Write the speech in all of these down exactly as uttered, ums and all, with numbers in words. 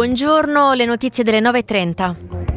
buongiorno, le notizie delle nove e trenta.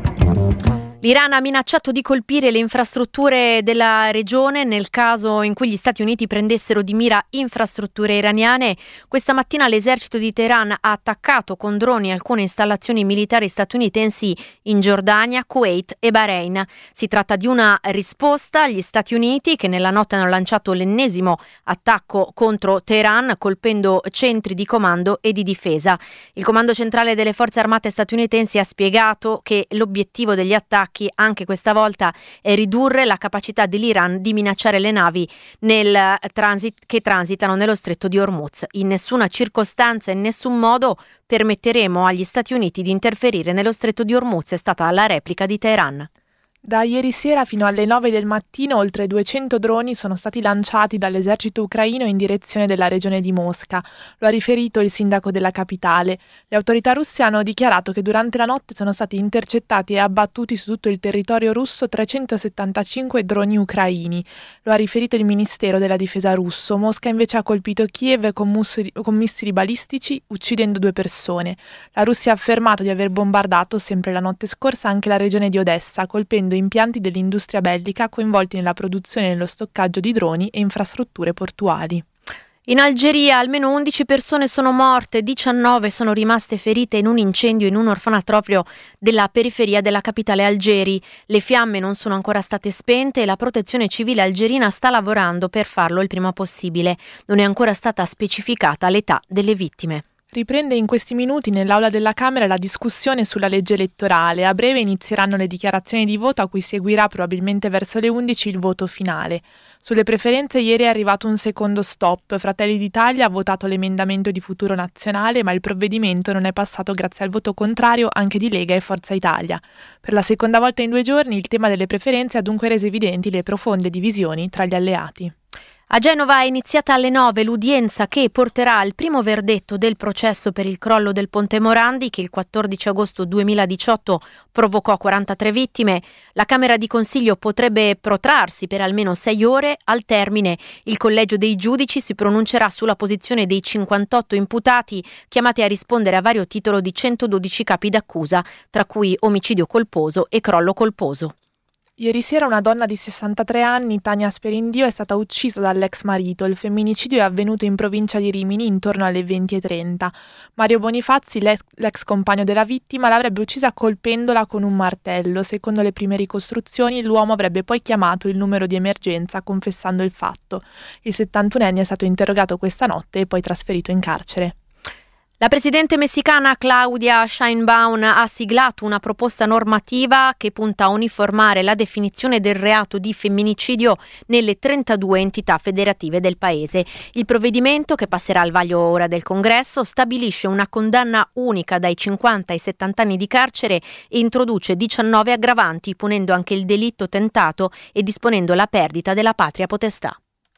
L'Iran ha minacciato di colpire le infrastrutture della regione nel caso in cui gli Stati Uniti prendessero di mira infrastrutture iraniane. Questa mattina l'esercito di Teheran ha attaccato con droni alcune installazioni militari statunitensi in Giordania, Kuwait e Bahrain. Si tratta di una risposta agli Stati Uniti che nella notte hanno lanciato l'ennesimo attacco contro Teheran, colpendo centri di comando e di difesa. Il comando centrale delle forze armate statunitensi ha spiegato che l'obiettivo degli attacchi anche questa volta è ridurre la capacità dell'Iran di minacciare le navi nel transit, che transitano nello stretto di Hormuz. In nessuna circostanza e in nessun modo permetteremo agli Stati Uniti di interferire nello stretto di Hormuz, è stata la replica di Teheran. Da ieri sera fino alle nove del mattino oltre duecento droni sono stati lanciati dall'esercito ucraino in direzione della regione di Mosca. Lo ha riferito il sindaco della capitale. Le autorità russe hanno dichiarato che durante la notte sono stati intercettati e abbattuti su tutto il territorio russo trecentosettantacinque droni ucraini. Lo ha riferito il Ministero della Difesa russo. Mosca invece ha colpito Kiev con, mussoli, con missili balistici, uccidendo due persone. La Russia ha affermato di aver bombardato sempre la notte scorsa anche la regione di Odessa, colpendo impianti dell'industria bellica coinvolti nella produzione e nello stoccaggio di droni e infrastrutture portuali. In Algeria almeno undici persone sono morte, diciannove sono rimaste ferite in un incendio in un orfanotrofio della periferia della capitale Algeri. Le fiamme non sono ancora state spente e la protezione civile algerina sta lavorando per farlo il prima possibile. Non è ancora stata specificata l'età delle vittime. Riprende in questi minuti nell'aula della Camera la discussione sulla legge elettorale. A breve inizieranno le dichiarazioni di voto, a cui seguirà probabilmente verso le undici il voto finale. Sulle preferenze ieri è arrivato un secondo stop. Fratelli d'Italia ha votato l'emendamento di Futuro Nazionale, ma il provvedimento non è passato grazie al voto contrario anche di Lega e Forza Italia. Per la seconda volta in due giorni il tema delle preferenze ha dunque reso evidenti le profonde divisioni tra gli alleati. A Genova è iniziata alle nove l'udienza che porterà al primo verdetto del processo per il crollo del Ponte Morandi, che il quattordici agosto duemiladiciotto provocò quarantatré vittime. La Camera di Consiglio potrebbe protrarsi per almeno sei ore. Al termine, il collegio dei giudici si pronuncerà sulla posizione dei cinquantotto imputati chiamati a rispondere a vario titolo di centododici capi d'accusa, tra cui omicidio colposo e crollo colposo. Ieri sera una donna di sessantatré anni, Tania Sperindio, è stata uccisa dall'ex marito. Il femminicidio è avvenuto in provincia di Rimini intorno alle venti e trenta. Mario Bonifazzi, l'ex, l'ex compagno della vittima, l'avrebbe uccisa colpendola con un martello. Secondo le prime ricostruzioni, l'uomo avrebbe poi chiamato il numero di emergenza confessando il fatto. Il settantunenne è stato interrogato questa notte e poi trasferito in carcere. La presidente messicana Claudia Sheinbaum ha siglato una proposta normativa che punta a uniformare la definizione del reato di femminicidio nelle trentadue entità federative del paese. Il provvedimento, che passerà al vaglio ora del Congresso, stabilisce una condanna unica dai cinquanta ai settanta anni di carcere e introduce diciannove aggravanti, punendo anche il delitto tentato e disponendo la perdita della patria potestà.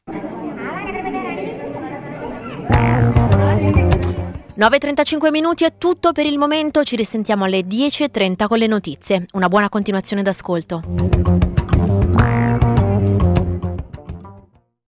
nove e trentacinque minuti è tutto per il momento, ci risentiamo alle dieci e trenta con le notizie. Una buona continuazione d'ascolto.